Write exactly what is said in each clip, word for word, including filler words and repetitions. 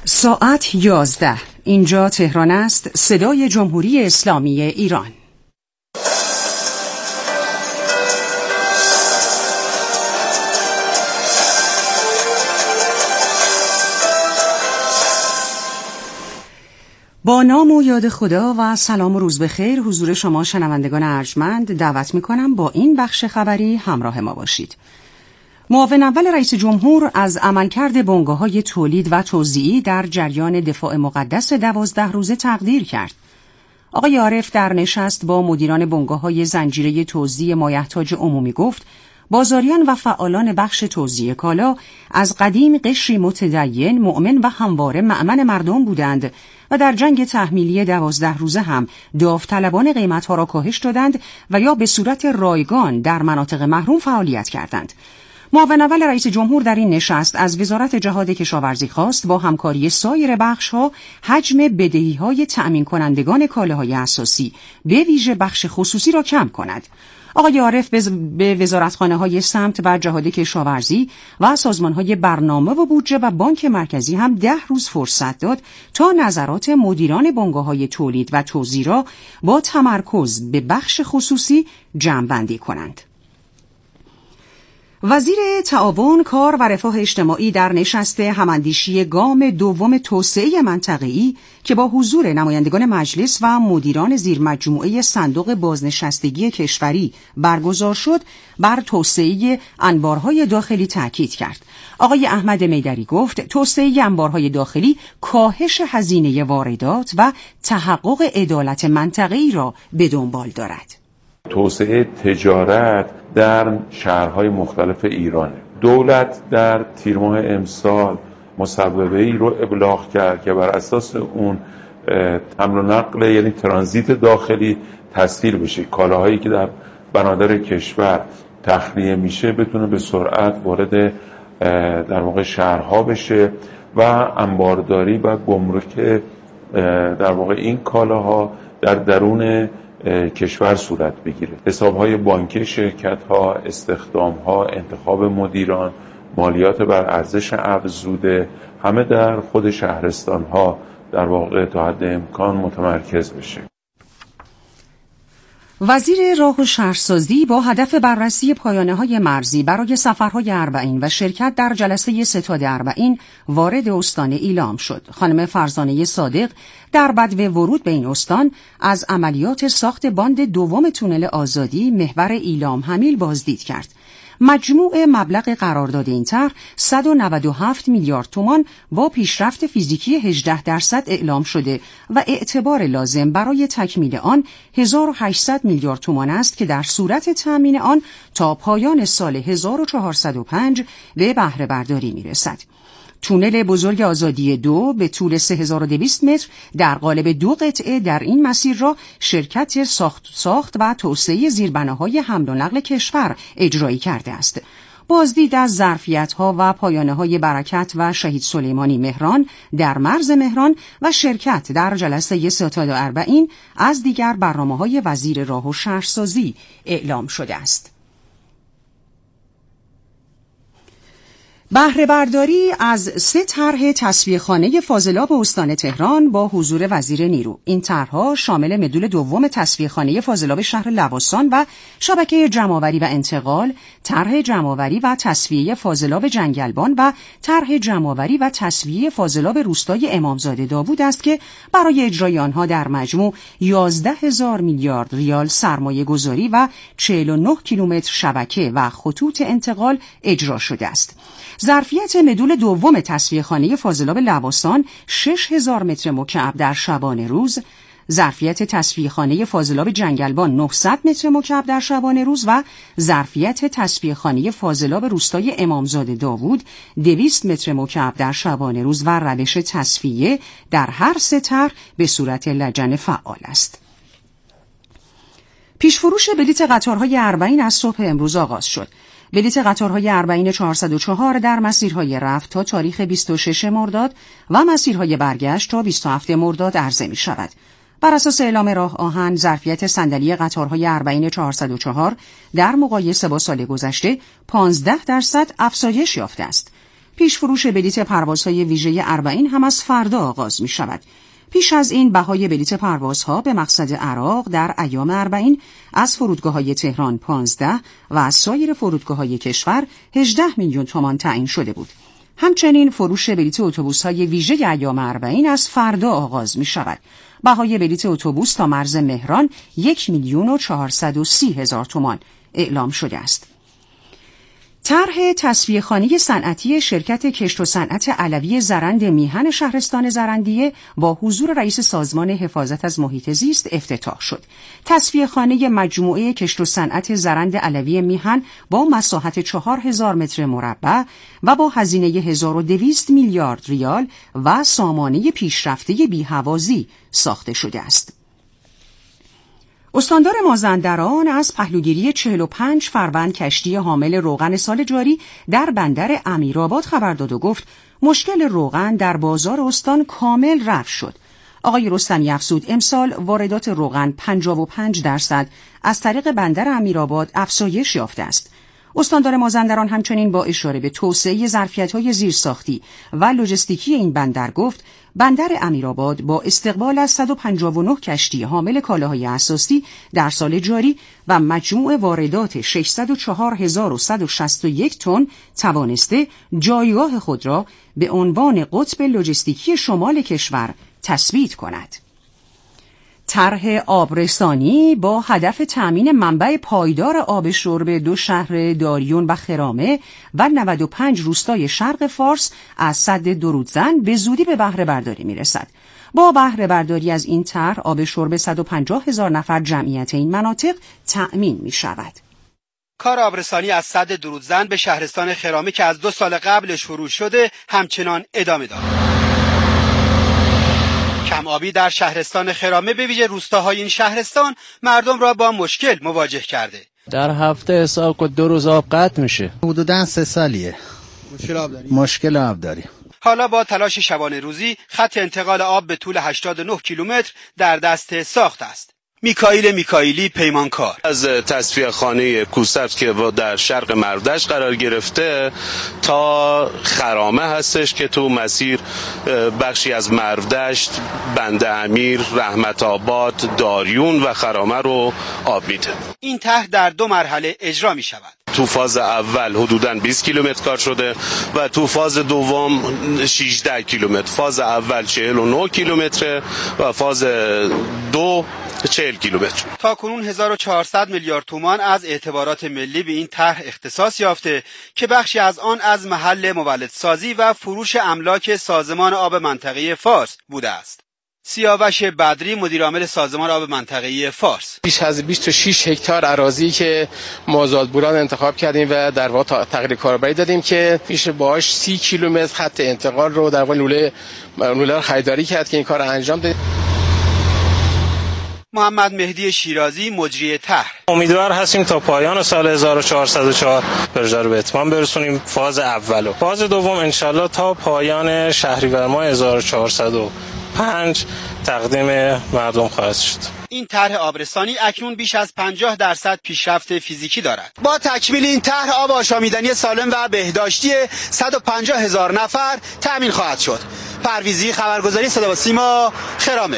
ساعت یازده. اینجا تهران است. صدای جمهوری اسلامی ایران. با نام و یاد خدا و سلام و روز بخیر حضور شما شنوندگان ارجمند دعوت می‌کنم با این بخش خبری همراه ما باشید. معاون اول رئیس جمهور از عملکرد بنگاه‌های تولید و توزیعی در جریان دفاع مقدس دوازده روزه تقدیر کرد. آقای عارف در نشست با مدیران بنگاه‌های زنجیره توزیع مایحتاج عمومی گفت بازاریان و فعالان بخش توزیع کالا از قدیم قشری متدین، مؤمن و همواره مأمن مردم بودند و در جنگ تحمیلی دوازده روزه هم داوطلبانه قیمت‌ها را کاهش دادند و یا به صورت رایگان در مناطق محروم فعالیت کردند. معاون اول رئیس جمهور در این نشست از وزارت جهاد کشاورزی خواست با همکاری سایر بخش‌ها حجم بدهی‌های تأمین کنندگان کالاهای اساسی به ویژه بخش خصوصی را کم کند. آقای عارف به وزارتخانه‌های سمت و جهاد کشاورزی و سازمان‌های برنامه و بودجه و بانک مرکزی هم ده روز فرصت داد تا نظرات مدیران بنگاه‌های تولید و توزیع را با تمرکز به بخش خصوصی جمع‌بندی کنند. وزیر تعاون، کار و رفاه اجتماعی در نشست هماندیشی گام دوم توسعه منطقه‌ای که با حضور نمایندگان مجلس و مدیران زیرمجموعه صندوق بازنشستگی کشوری برگزار شد، بر توسعه انبارهای داخلی تاکید کرد. آقای احمد میدری گفت توسعه انبارهای داخلی کاهش هزینه واردات و تحقق عدالت منطقه‌ای را به دنبال دارد. توسعه تجارت در شهرهای مختلف ایرانه. دولت در تیر ماه امسال مصوبه‌ای رو ابلاغ کرد که بر اساس اون حمل و نقل یعنی ترانزیت داخلی تسهیل بشه، کالاهایی که در بنادر کشور تخلیه میشه بتونه به سرعت وارد در واقع شهرها بشه و انبارداری و گمرک در واقع این کالاها در درون کشور صورت بگیره. حساب‌های بانکی شرکت‌ها، استخدام‌ها، انتخاب مدیران، مالیات بر ارزش افزوده همه در خود شهرستان‌ها در واقع تا حد امکان متمرکز بشه. وزیر راه و شهرسازی با هدف بررسی پایانه‌های مرزی برای سفرهای اربعین و شرکت در جلسه ستاد اربعین وارد استان ایلام شد. خانم فرزانه صادق در بدو ورود به این استان از عملیات ساخت باند دوم تونل آزادی محور ایلام حمیل بازدید کرد. مجموع مبلغ قرارداد این طرح صد و نود و هفت میلیارد تومان با پیشرفت فیزیکی هجده درصد اعلام شده و اعتبار لازم برای تکمیل آن هزار و هشتصد میلیارد تومان است که در صورت تامین آن تا پایان سال هزار و چهارصد و پنج به بهره برداری میرسد. تونل بزرگ آزادی دو به طول سه هزار و دویست متر در قالب دو قطعه در این مسیر را شرکت ساخت ساخت و توسعه زیربناهای حمل و نقل کشور اجرایی کرده است. بازدید از ظرفیت‌ها و پایانه‌های برکت و شهید سلیمانی مهران در مرز مهران و شرکت در جلسه ستاد اربعین از دیگر برنامه‌های وزیر راه و شهرسازی اعلام شده است. بهره برداری از سه طرح تصفیه‌خانه فاضلاب استان تهران با حضور وزیر نیرو. این طرح‌ها شامل مدول دوم تصفیه‌خانه فاضلاب شهر لواسان و شبکه جمع‌آوری و انتقال، طرح جمع‌آوری و تصفیه فاضلاب جنگلبان و طرح جمع‌آوری و تصفیه فاضلاب روستای امامزاده داوود است که برای اجرای آنها در مجموع یازده هزار میلیارد ریال سرمایه گذاری و چهل و نه کیلومتر شبکه و خطوط انتقال اجرا شده است. ظرفیت مدول دوم تصفیه‌خانه فاضلاب لواسان شش هزار متر مکعب در شبانه روز، ظرفیت تصفیه‌خانه فاضلاب جنگلبان نهصد متر مکعب در شبانه روز و ظرفیت تصفیه‌خانه فاضلاب روستای امامزاده داوود دویست متر مکعب در شبانه روز و روش تصفیه در هر سه طرح به صورت لجن فعال است. پیشفروش بلیت قطارهای اربعین از صبح امروز آغاز شد. بلیت قطارهای اربعین چهارصد و چهار در مسیرهای رفت تا تاریخ بیست و ششم مرداد و مسیرهای برگشت تا بیست و هفتم مرداد عرضه می شود. بر اساس اعلام راه آهن ظرفیت صندلی قطارهای اربعین چهارصد و چهار در مقایسه با سال گذشته پانزده درصد افزایش یافته است. پیش فروش بلیت پروازهای ویژه اربعین هم از فردا آغاز می شود. پیش از این بهای بلیت پروازها به مقصد عراق در ایام اربعین از فرودگاه‌های تهران پانزده و از سایر فرودگاه‌های کشور هجده میلیون تومان تعیین شده بود. همچنین فروش بلیت اتوبوس‌های ویژه ایام اربعین از فردا آغاز می شود. بهای بلیت اتوبوس تا مرز مهران یک میلیون و چهارصد و سی هزار تومان اعلام شده است. طرح تصفیه‌خانه صنعتی شرکت کشت و صنعت علوی زرند میهن شهرستان زرندیه با حضور رئیس سازمان حفاظت از محیط زیست افتتاح شد. تصفیه‌خانه مجموعه کشت و صنعت زرند علوی میهن با مساحت چهار هزار متر مربع و با هزینه هزار و دویست میلیارد ریال و سامانه پیشرفته بی‌هوازی ساخته شده است. استاندار مازندران از پهلوگیری چهل و پنج فروند کشتی حامل روغن سال جاری در بندر امیرآباد خبر داد و گفت مشکل روغن در بازار استان کامل رفع شد. آقای رستمی افزود امسال واردات روغن پنجاه و پنج درصد از طریق بندر امیرآباد افزایش یافته است. استاندار مازندران همچنین با اشاره به توسعه ظرفیت‌های زیرساختی و لوجستیکی این بندر گفت بندر امیرآباد با استقبال از صد و پنجاه و نه کشتی حامل کالاهای اساسی در سال جاری و مجموع واردات ششصد و چهار هزار و صد و شصت و یک تن توانسته جایگاه خود را به عنوان قطب لوجستیکی شمال کشور تثبیت کند. طرح آبرسانی با هدف تأمین منبع پایدار آب شرب دو شهر داریون و خرامه و نود و پنج روستای شرق فارس از سد درودزن به زودی به بهره برداری میرسد. با بهره برداری از این طرح آب شرب صد و پنجاه هزار نفر جمعیت این مناطق تأمین می شود. کار آبرسانی از سد درودزن به شهرستان خرامه که از دو سال قبل شروع شده همچنان ادامه دارد. کم آبی در شهرستان خرامه به ویژه روستاهای این شهرستان مردم را با مشکل مواجه کرده. در هفته حساب کن دو روز آب قطع میشه. حدوداً سه سالیه. مشکل آب داریم. مشکل آب داریم. حالا با تلاش شبانه روزی خط انتقال آب به طول هشتاد و نه کیلومتر در دست ساخت است. میکائیل میکائیلی پیمانکار از تصفیه‌خانه کوسبز که در شرق مردشت قرار گرفته تا خرامه هستش که تو مسیر بخشی از مردشت، بند امیر، رحمت آباد، داریون و خرامه رو آب میده. این طرح در دو مرحله اجرا می شود. تو فاز اول حدوداً بیست کیلومتر کار شده و تو فاز دوم شانزده کیلومتر. فاز اول چهل و نه کیلومتر و فاز دو چهل کیلومتر. تا کنون هزار و چهارصد میلیارد تومان از اعتبارات ملی به این طرح اختصاص یافته که بخشی از آن از محل مولدسازی و فروش املاک سازمان آب منطقه فارس بوده است. سیاوش بدری مدیر عامل سازمان آب منطقه فارس: بیش از بیست و شش هکتار اراضی که ما آزادبوران انتخاب کردیم و در واقع تغییر کاربری دادیم که میشه باهاش سی کیلومتر خط انتقال رو در واقع لوله لوله خریداری کرد که این کار انجام دادیم. محمد مهدی شیرازی مجری طرح: امیدوار هستیم تا پایان سال هزار و چهارصد و چهار پروژه رو به اتمام برسونیم. فاز اولو فاز دوم انشالله تا پایان شهریور ماه هزار و چهارصد و پنج تقدیم مردم خواهد شد. این طرح آبرسانی اکنون بیش از پنجاه درصد پیشرفت فیزیکی دارد. با تکمیل این طرح آب آشامیدنی سالم و بهداشتی صد و پنجاه هزار نفر تأمین خواهد شد. پرویزی، خبرگزاری صدا و سیما، خرامه.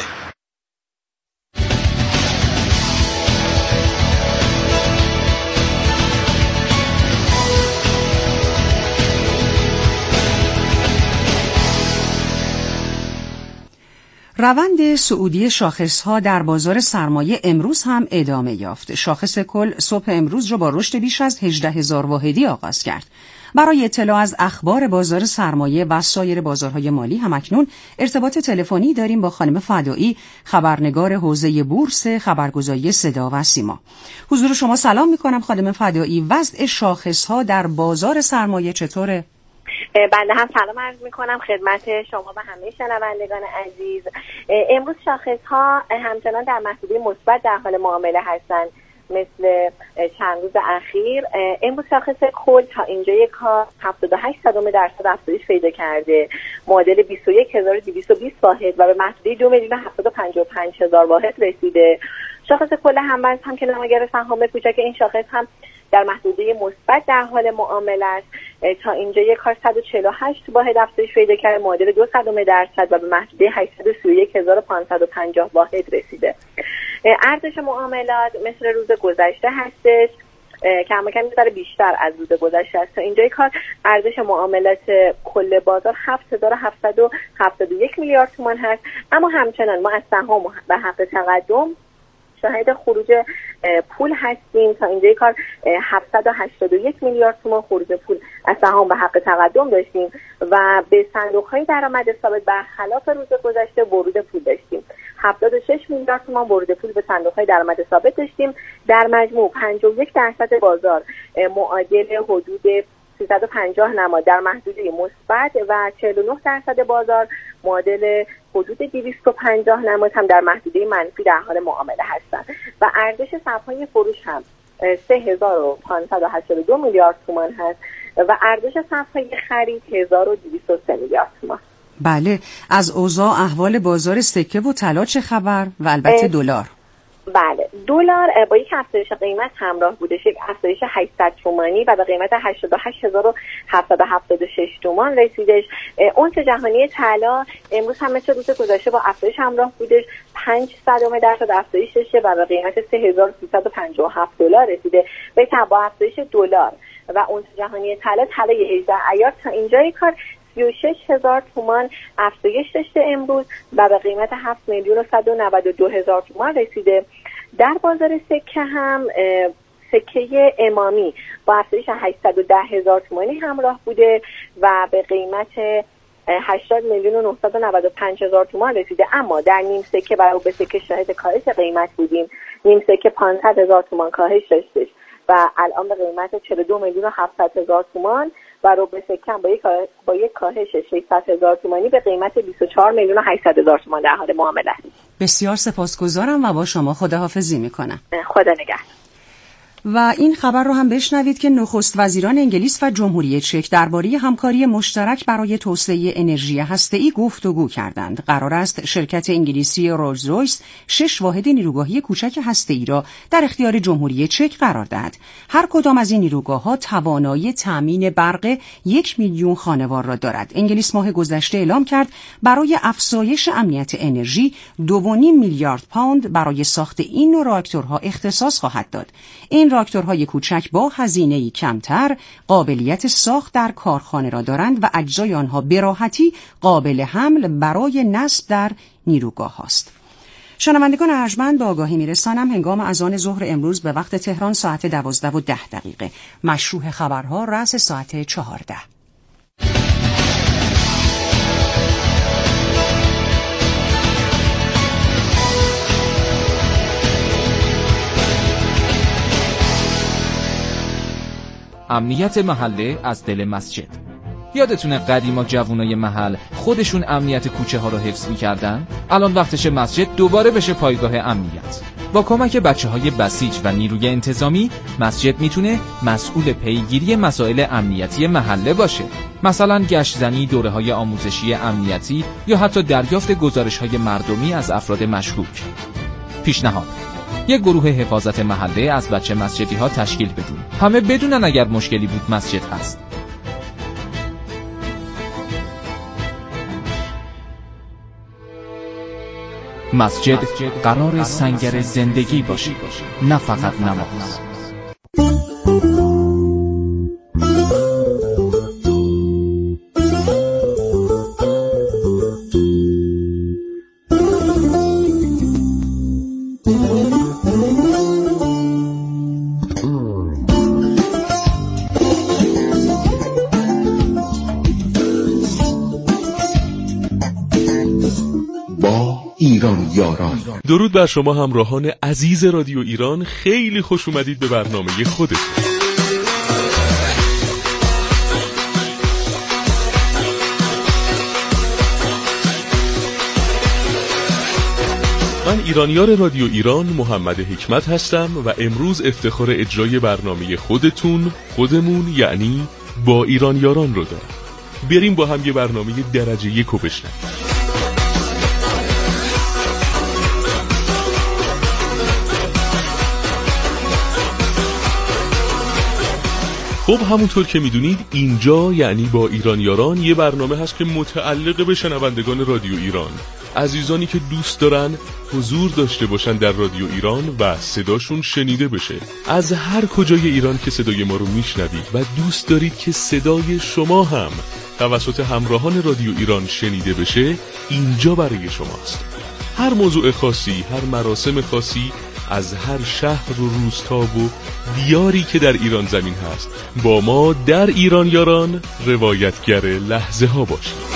روند صعودی شاخص‌ها در بازار سرمایه امروز هم ادامه یافت. شاخص کل صبح امروز را با رشد بیش از هجده هزار واحدی آغاز کرد. برای اطلاع از اخبار بازار سرمایه و سایر بازارهای مالی همکنون ارتباط تلفنی داریم با خانم فدایی، خبرنگار حوزه بورس خبرگزاری صدا و سیما. حضور شما سلام می‌کنم خانم فدایی. وضع شاخص‌ها در بازار سرمایه چطوره؟ بنده هم سلام عرض میکنم خدمت شما و همه شنوندگان عزیز. امروز شاخص ها همچنان در محدوده مثبت در حال معامله هستند مثل چند روز اخیر. امروز شاخص کل تا اینجای کار هفتاد و هشت صدم درصد افزایش پیدا کرده، معادل بیست و یک هزار و دویست و بیست واحد و به محدوده دو میلیون و هفتاد و پنجاه و پنج هزار واحد رسیده. شاخص کل هم‌بست هم که نماگر سهام کوچک این شاخص هم در محدوده مثبت در حال معامله است. تا اینجا یک کار صد و چهل و هشت واحد افزایش پیدا کرده، معادل دو صدم درصد و به محدوده هشتصد و سی و یک هزار و پانصد و پنجاه واحد رسیده. ارزش معاملات مثل روز گذشته هستش که اما کمی داره بیشتر از روز گذشته است. تا اینجای کار ارزش معاملات کل بازار هفت هزار و هفتصد و هفتاد و یک میلیارد تومان هست، اما همچنان ما از سهام به حق تقدم شاهد خروج پول هستیم. تا اینجای کار هفتصد و هشتاد و یک میلیارد تومان خروج پول از سهام به حق تقدم داشتیم و به صندوق‌های درآمد ثابت برخلاف روز گذشته ورود پول داشتیم. هفتاد و شش میلیارد تومان ورود پول به صندوق‌های درآمد ثابت داشتیم. در مجموع پنجاه و یک درصد بازار معادل حدود سیصد و پنجاه نماد در محدوده مثبت و چهل و نه درصد بازار معادل حدود دویست و پنجاه نماد هم در محدوده منفی در حال معامله هستند و ارزش صف‌های فروش هم سه هزار و پانصد و هشتاد و دو میلیارد تومان هست و ارزش صف‌های خرید هزار و دویست و سه میلیارد تومان. بله، از اوضاع احوال بازار سکه و طلا چه خبر و البته دلار؟ بله، دلار با یک افزایش قیمت همراه بودش، یک افزایش هشتصد تومانی و به قیمت هشتاد و هشت هزار و هفتصد و هفتاد و شش تومان رسیدش. اونس جهانی طلا امروز هم مثل روز گذشته با افزایش همراه بودش، پنج صدم درصد افزایش داشته و به قیمت سه هزار و سیصد و پنجاه و هفت دلار رسیده. به با افزایش دلار و اونس جهانی طلا، طلای هجده ایار تا اینجای کار سی و شش هزار تومان افزایش داشته امروز و به قیمت هفت میلیون و صد و نود و دو هزار تومان رسیده. در بازار سکه هم سکه امامی با افزایش هشتصد و ده هزار تومانی همراه بوده و به قیمت هشتاد میلیون و نهصد و نود و پنج هزار تومان رسیده، اما در نیم سکه برای به سکه شاهد کاهش قیمت بودیم. نیم سکه پانصد هزار تومان کاهش داشته و الان به قیمت چهل و دو میلیون و هفتصد هزار تومان و ربع سکه با یک با یک کاهش ششصد هزار تومانی به قیمت بیست و چهار میلیون و هشتصد هزار تومان در حال معامله است. بسیار سپاسگزارم و با شما خداحافظی میکنم. خدا نگهدار. و این خبر رو هم بشنوید که نخست وزیران انگلیس و جمهوری چک درباره همکاری مشترک برای توسعه انرژی هسته‌ای گفتگو کردند. قرار است شرکت انگلیسی رولز رویس شش واحد نیروگاهی کوچک هسته‌ای را در اختیار جمهوری چک قرار دهد. هر کدام از این نیروگاه‌ها توانایی تامین برق یک میلیون خانوار را دارد. انگلیس ماه گذشته اعلام کرد برای افزایش امنیت انرژی دو و نیم میلیارد پوند برای ساخت این نوع راکتورها اختصاص خواهد داد. این راکتورهای کوچک با هزینه‌ای کمتر قابلیت ساخت در کارخانه را دارند و اجزای آنها به راحتی قابل حمل برای نصب در نیروگاه هاست. شنوندگان ارجمند، به آگاهی میرسانم هنگام اذان ظهر امروز به وقت تهران ساعت دوازده و ده دقیقه مشروع خبرها رأس ساعت چهارده. امنیت محله از دل مسجد. یادتونه قدیما جوونای محل خودشون امنیت کوچه ها رو حفظ می‌کردن؟ الان وقتشه مسجد دوباره بشه پایگاه امنیت. با کمک بچه‌های بسیج و نیروی انتظامی مسجد میتونه مسئول پیگیری مسائل امنیتی محله باشه. مثلا گشتزنی، دوره‌های آموزشی امنیتی یا حتی دریافت گزارش‌های مردمی از افراد مشکوک. پیشنهاد: یک گروه حفاظت محله از بچه مسجدی ها تشکیل بدیم. همه بدونن اگر مشکلی بود مسجد هست. مسجد قرار سنگر زندگی باشه، نه فقط نماز. درود بر شما همراهان عزیز رادیو ایران، خیلی خوش اومدید به برنامه خودتون. من ایرانیار رادیو ایران محمد حکمت هستم و امروز افتخار اجرای برنامه خودتون، خودمون، یعنی با ایرانیاران رو دارم. بریم با هم یه برنامه درجه یک رو بشنویم. خب همونطور که میدونید اینجا یعنی با ایران یاران یه برنامه هست که متعلق به شنوندگان رادیو ایران، عزیزانی که دوست دارن حضور داشته باشن در رادیو ایران و صداشون شنیده بشه. از هر کجای ایران که صدای ما رو میشنوید و دوست دارید که صدای شما هم توسط همراهان رادیو ایران شنیده بشه، اینجا برای شماست. هر موضوع خاصی، هر مراسم خاصی از هر شهر و روستا و دیاری که در ایران زمین هست، با ما در ایران یاران روایتگر لحظه ها باشید.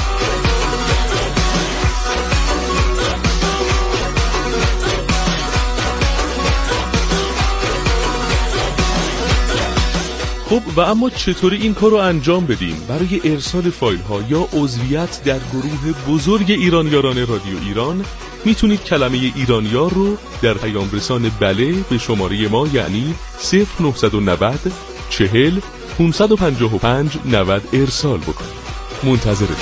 خب و اما چطوری این کار رو انجام بدیم؟ برای ارسال فایل ها یا عضویت در گروه بزرگ ایران یاران رادیو ایران میتونید کلمه ایرانیار رو در پیام رسان بله به شماره ما یعنی صفر نه نه صفر چهل پانصد و پنجاه و پنج نود ارسال بکنید. منتظرتون.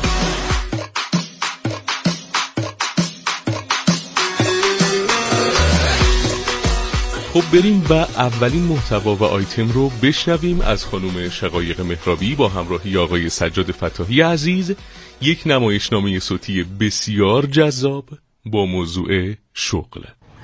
خب بریم و اولین محتوا و آیتم رو بشنویم از خانم شقایق مهرابی با همراهی آقای سجاد فتاحی عزیز، یک نمایشنامه صوتی بسیار جذاب با موضوع شغل.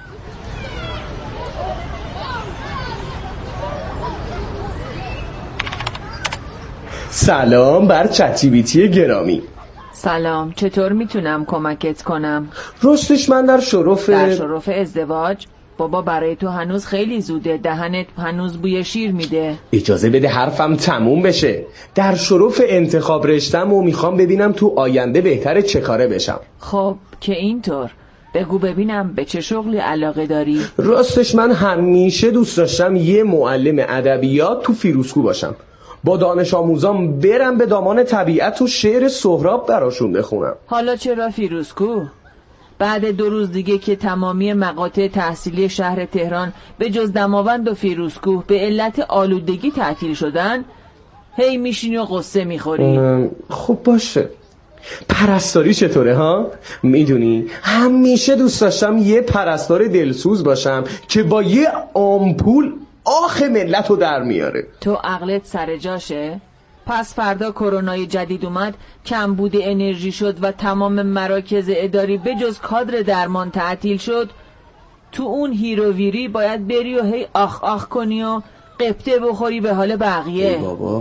سلام بر چت‌جی‌پی‌تی گرامی. سلام، چطور میتونم کمکت کنم؟ راستش من در شرف در شرف ازدواج؟ بابا برای تو هنوز خیلی زوده، دهنت هنوز بوی شیر میده. اجازه بده حرفم تموم بشه. در شرف انتخاب رشتم و میخوام ببینم تو آینده بهتره چه کاره بشم. خب که اینطور بگو ببینم به چه شغلی علاقه داری؟ راستش من همیشه دوست داشتم یه معلم ادبیات تو فیروزکو باشم، با دانش آموزام برم به دامان طبیعت و شعر سهراب براشون بخونم. حالا چرا فیروزکو؟ بعد دو روز دیگه که تمامی مقاطع تحصیلی شهر تهران به جز دماوند و فیروزکوه به علت آلودگی تعطیل شدن، هی میشینی و قصه میخوری. خب باشه. پرستاری چطوره ها؟ میدونی همیشه دوست داشتم یه پرستار دلسوز باشم که با یه آمپول آخ ملت رو در میاره. تو عقلت سر جاشه؟ پس فردا کرونای جدید اومد، کمبود انرژی شد و تمام مراکز اداری به جز کادر درمان تعطیل شد. تو اون هیروویری باید بری و هی آخ آخ کنی و قبطه بخوری به حال بقیه. ای بابا.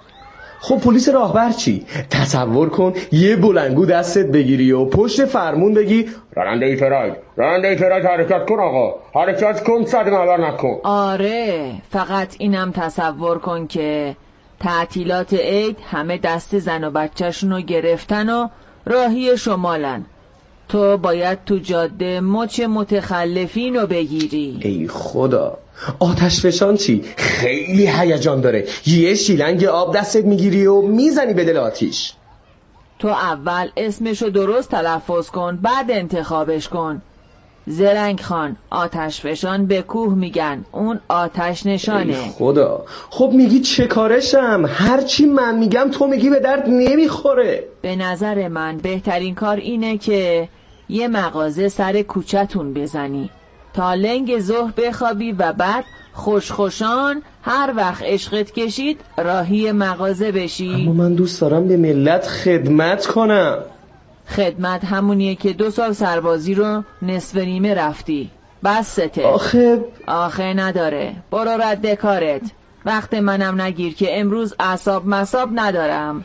خب پلیس راهبر چی؟ تصور کن یه بلنگو دستت بگیری و پشت فرمون بگی راننده ایتراید راننده ایتراید حرکت کن آقا، حرکت کن، صد معبر نکن. آره فقط اینم تصور کن که تعطیلات عید همه دست زن و بچه‌شونو گرفتن و راهی شمالن، تو باید تو جاده مچ متخلفین رو بگیری. ای خدا. آتش فشان چی؟ خیلی هیجان داره. یه شیلنگ آب دستت میگیری و میزنی به دل آتیش. تو اول اسمشو درست تلفظ کن، بعد انتخابش کن. زرنگ خان، آتش فشان به کوه میگن، اون آتش نشانه. ای خدا. خب میگی چه کارشم؟ هرچی من میگم تو میگی به درد نمیخوره. به نظر من بهترین کار اینه که یه مغازه سر کوچتون بزنی تا لنگ ظهر بخوابی و بعد خوشخوشان هر وقت عشقت کشید راهی مغازه بشی. اما من دوست دارم به ملت خدمت کنم. خدمت همونیه که دو سال سربازی رو نصف نیمه رفتی. بسته. آخه آخه نداره. برو رد کارت. وقت منم نگیر که امروز اعصاب مصاب ندارم.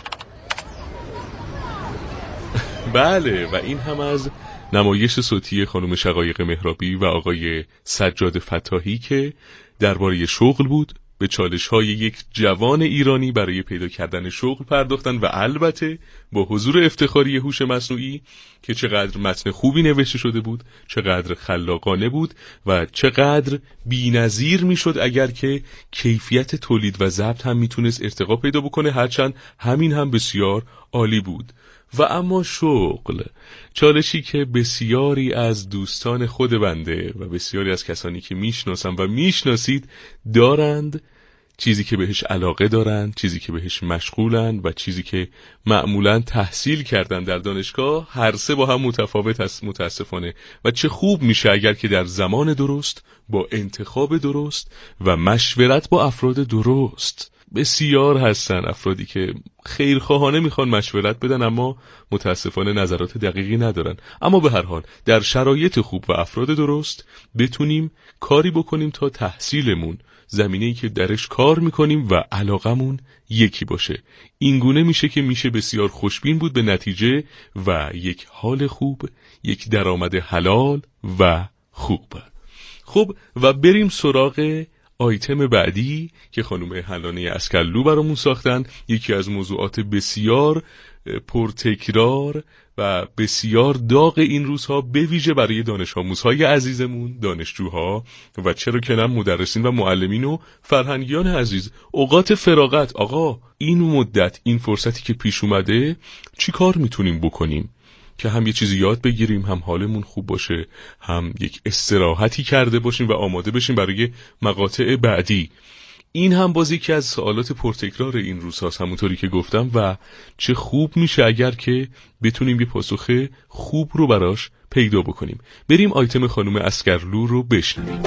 بله و این هم از نمایش صوتی خانم شقایق مهرابی و آقای سجاد فتاحی که درباره شغل بود. به چالش‌های یک جوان ایرانی برای پیدا کردن شغل پرداختن و البته با حضور افتخاری هوش مصنوعی که چقدر متن خوبی نوشته شده بود، چقدر خلاقانه بود و چقدر بی‌نظیر میشد اگر که کیفیت تولید و ضبط هم میتونست ارتقا پیدا بکنه، هرچند همین هم بسیار عالی بود. و اما شغل، چالشی که بسیاری از دوستان خود بنده و بسیاری از کسانی که میشناسم و میشناسید دارند، چیزی که بهش علاقه دارن، چیزی که بهش مشغولن و چیزی که معمولاً تحصیل کردن در دانشگاه، هر سه با هم متفاوت است متاسفانه. و چه خوب میشه اگر که در زمان درست، با انتخاب درست و مشورت با افراد درست. بسیار هستن افرادی که خیرخواهانه میخوان مشورت بدن اما متاسفانه نظرات دقیقی ندارن. اما به هر حال در شرایط خوب و افراد درست بتونیم کاری بکنیم تا تحصیلمون، زمینه‌ای که درش کار میکنیم و علاقمون یکی باشه. اینگونه میشه که میشه بسیار خوشبین بود به نتیجه و یک حال خوب، یک درآمد حلال و خوب. خب و بریم سراغ آیتم بعدی که خانم حنانه عسکرلو برامون ساختن. یکی از موضوعات بسیار پرتکرار و بسیار داغ این روزها، به ویژه برای دانش آموزهای عزیزمون، دانشجوها و چرا که نه مدرسین و معلمین و فرهنگیان عزیز. اوقات فراغت، آقا این مدت، این فرصتی که پیش اومده چی کار میتونیم بکنیم که هم یه چیزی یاد بگیریم، هم حالمون خوب باشه، هم یک استراحتی کرده باشیم و آماده بشیم برای مقاطع بعدی. این هم بازی که از سوالات پرتکرار این روزهاست همونطوری که گفتم و چه خوب میشه اگر که بتونیم یه پاسخ خوب رو براش پیدا بکنیم. بریم آیتم خانم عسکرلو رو بشنویم.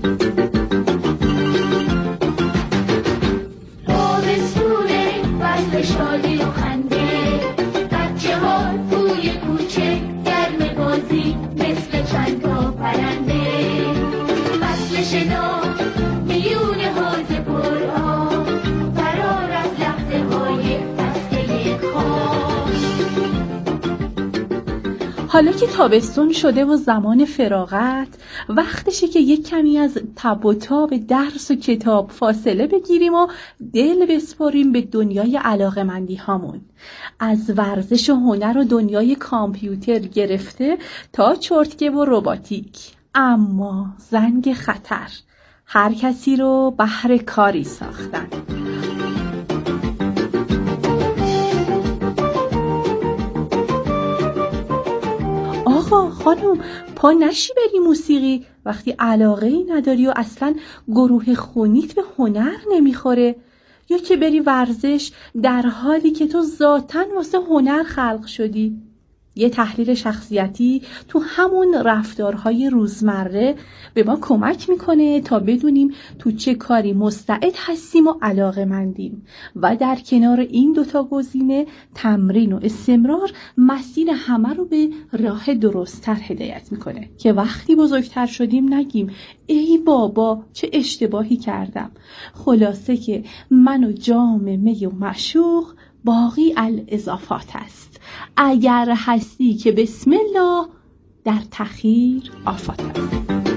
حالا که تابستون شده و زمان فراغت، وقتشه که یک کمی از تب و تاب درس و کتاب فاصله بگیریم و دل بسپاریم به دنیای علاقه‌مندی هامون. از ورزش و هنر و دنیای کامپیوتر گرفته تا چرتکه و رباتیک. اما زنگ خطر، هر کسی رو بهر کاری ساختن. آقا خانم، پا نشی بری موسیقی وقتی علاقه ای نداری و اصلا گروه خونیت به هنر نمیخوره، یا که بری ورزش در حالی که تو ذاتاً واسه هنر خلق شدی. یه تحلیل شخصیتی تو همون رفتارهای روزمره به ما کمک میکنه تا بدونیم تو چه کاری مستعد هستیم و علاقه‌مندیم و در کنار این دوتا گزینه تمرین و استمرار مسیر همه رو به راه درست‌تر هدایت میکنه که وقتی بزرگتر شدیم نگیم ای بابا چه اشتباهی کردم. خلاصه که من و جام می و معشوق باقی الاضافات است. اگر هستی که بسم الله، در تخیر آفات است.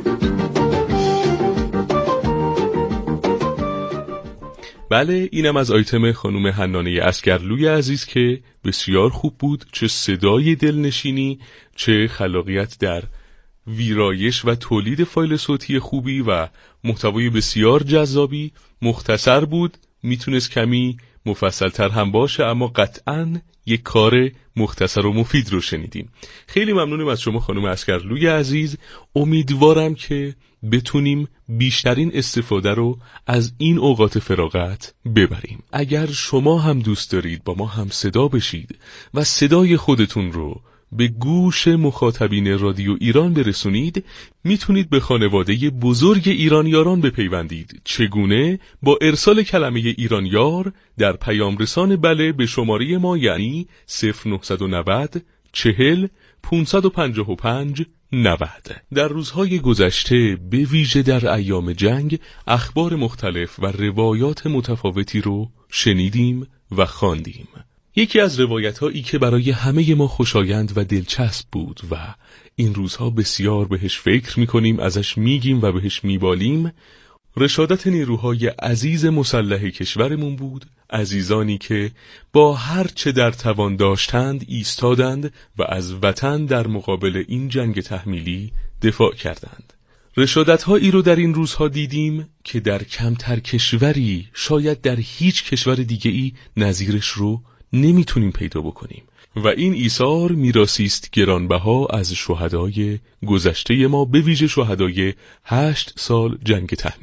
بله، اینم از آیتم خانم حنانه عسکرلوی عزیز که بسیار خوب بود. چه صدای دلنشینی، چه خلاقیت در ویرایش و تولید فایل صوتی خوبی و محتوای بسیار جذابی. مختصر بود، میتونست کمی مفصلتر هم باشه، اما قطعاً یک کار مختصر و مفید رو شنیدیم. خیلی ممنونم از شما خانم عسکرلوی عزیز. امیدوارم که بتونیم بیشترین استفاده رو از این اوقات فراغت ببریم. اگر شما هم دوست دارید با ما هم صدا بشید و صدای خودتون رو به گوش مخاطبین رادیو ایران برسونید، میتونید به خانواده بزرگ ایران یاران بپیوندید. چگونه؟ با ارسال کلمه ایران یار در پیام رسان بله به شماره ما، یعنی صفر نهصد و نود چهل پانصد و پنجاه و پنج نود. در روزهای گذشته، به ویژه در ایام جنگ، اخبار مختلف و روایات متفاوتی رو شنیدیم و خواندیم. یکی از روایت‌هایی که برای همه ما خوشایند و دلچسب بود و این روزها بسیار بهش فکر می‌کنیم، ازش میگیم و بهش میبالیم، رشادت نیروهای عزیز مسلح کشورمون بود. عزیزانی که با هر چه در توان داشتند ایستادند و از وطن در مقابل این جنگ تحمیلی دفاع کردند. رشادت‌هایی رو در این روزها دیدیم که در کمتر کشوری، شاید در هیچ کشور دیگه‌ای نظیرش رو نمیتونیم پیدا بکنیم و این ایثار میراثی است گرانبها از شهدای گذشته ما، به ویژه شهدای هشت سال جنگ تحمیلی.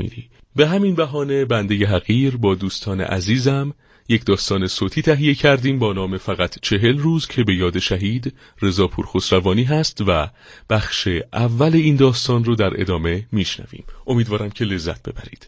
به همین بهانه بنده حقیر با دوستان عزیزم یک داستان صوتی تهیه کردیم با نام فقط چهل روز که به یاد شهید رضا پورخسروانی هست و بخش اول این داستان رو در ادامه میشنویم. امیدوارم که لذت ببرید.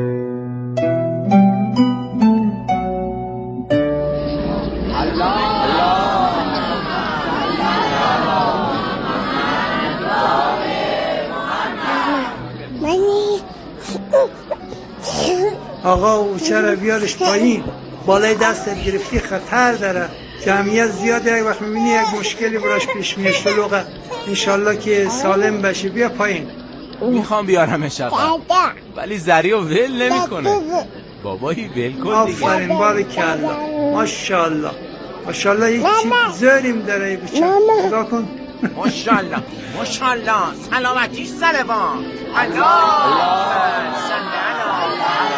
آقا او چرا بیارش پایین؟ بالای دستت گرفتی خطر داره. جمعیت زیاده، یک وقت میبینی یک مشکلی براش پیش میاد شلوغه. انشالله که سالم بشه. بیا پایین. میخوام بیارمش آقا ولی زریو ول نمیکنه. بابایی ول کن دیگه. آفرین بارکالله. ماشاءالله ماشاءالله. یک چیز زاریم داره بچه. خدا کن. ماشاءالله ماشاءالله. سلامتیش سلوان. الله صلی علی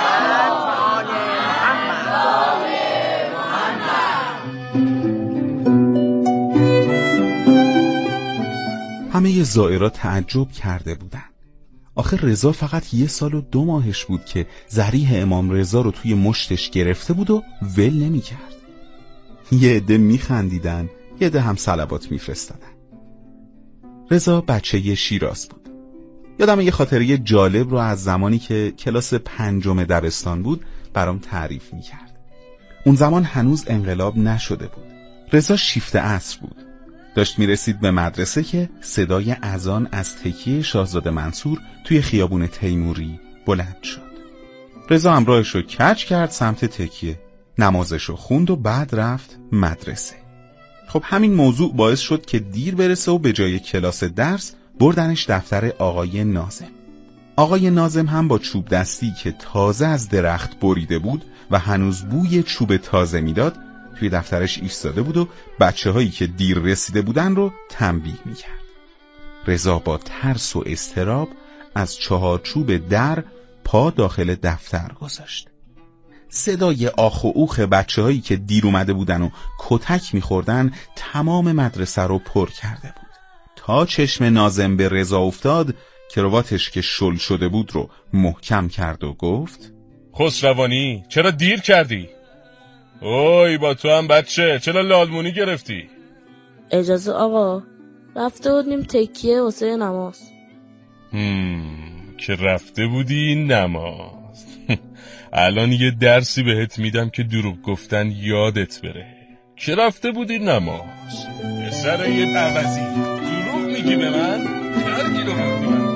همه زائرها تعجب کرده بودند. آخه رضا فقط یه سال و دو ماهش بود که ذریح امام رضا رو توی مشتش گرفته بود و ول نمی کرد. یه عده می خندیدن، یه عده هم صلوات می فرستادن. رضا بچه یه شیراز بود. یادم یه خاطره جالب رو از زمانی که کلاس پنجم دبستان بود برام تعریف می کرد. اون زمان هنوز انقلاب نشده بود. رضا شیفت عصر بود. داشت میرسید به مدرسه که صدای اذان از تکیه شاهزاده منصور توی خیابون تیموری بلند شد. رضا همراهش رو کج کرد سمت تکیه، نمازش رو خوند و بعد رفت مدرسه. خب همین موضوع باعث شد که دیر برسه و به جای کلاس درس بردنش دفتر آقای ناظم. آقای ناظم هم با چوب دستی که تازه از درخت بریده بود و هنوز بوی چوب تازه میداد توی دفترش ایستاده بود و بچه هایی که دیر رسیده بودن رو تنبیه میکرد. رضا با ترس و اضطراب از چهارچوب در پا داخل دفتر گذاشت. صدای آخ و اوخ بچه هایی که دیر اومده بودن و کتک میخوردن تمام مدرسه رو پر کرده بود. تا چشم ناظم به رضا افتاد، کراواتش که شل شده بود رو محکم کرد و گفت: خسروانی چرا دیر کردی؟ اوی با تو هم بچه، چرا لالمونی گرفتی؟ اجازه آقا، رفته بودیم تکیه واسه نماز. هم که رفته بودی نماز. الان یه درسی بهت میدم که دروغ گفتن یادت بره. که رفته بودی نماز. پسر یه عوضی دروغ میگی به من؟ درگی رو بودی من.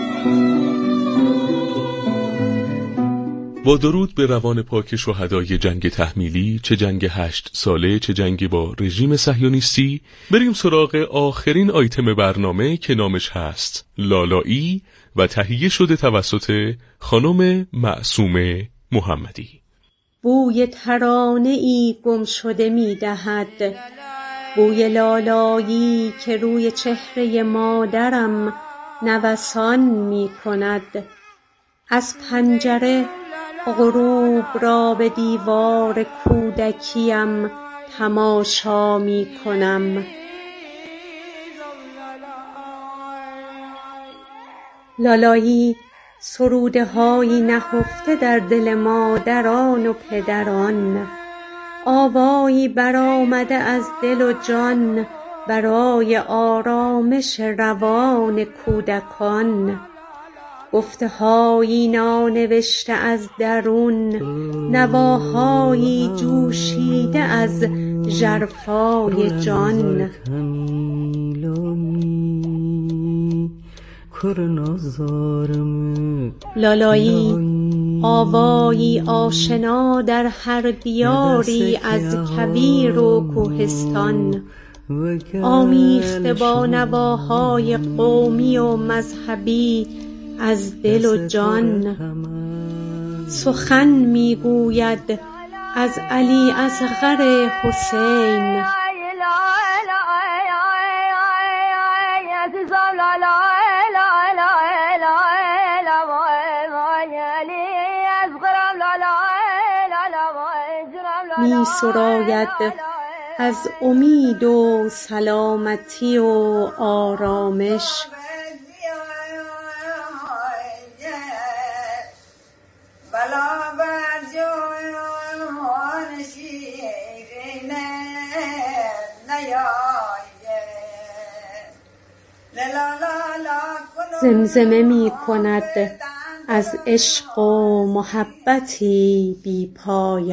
با درود به روان پاک شهدای جنگ تحمیلی، چه جنگ هشت ساله چه جنگ با رژیم صهیونیستی، بریم سراغ آخرین آیتم برنامه که نامش هست لالایی و تهیه شده توسط خانم معصومه محمدی. بوی ترانه ای گم شده می دهد، بوی لالایی که روی چهره مادرم نوسان می کند. از پنجره غروب را به دیوار کودکیم تماشا می کنم. لالایی سروده هایی نهفته در دل مادران و پدران، آوایی برآمده از دل و جان برای آرامش روان کودکان. گفته هایی نانوشته از درون، نواهایی جوشیده از ژرفای جان. لالایی آوایی آشنا در هر دیاری از کویر و کوهستان، آمیخته با نواهای قومی و مذهبی از دل و جان. سخن میگوید از علی اصغر حسین، می سراید از امید و سلامتی و آرامش. زمزمه می کند از عشق و محبتی بی پایان.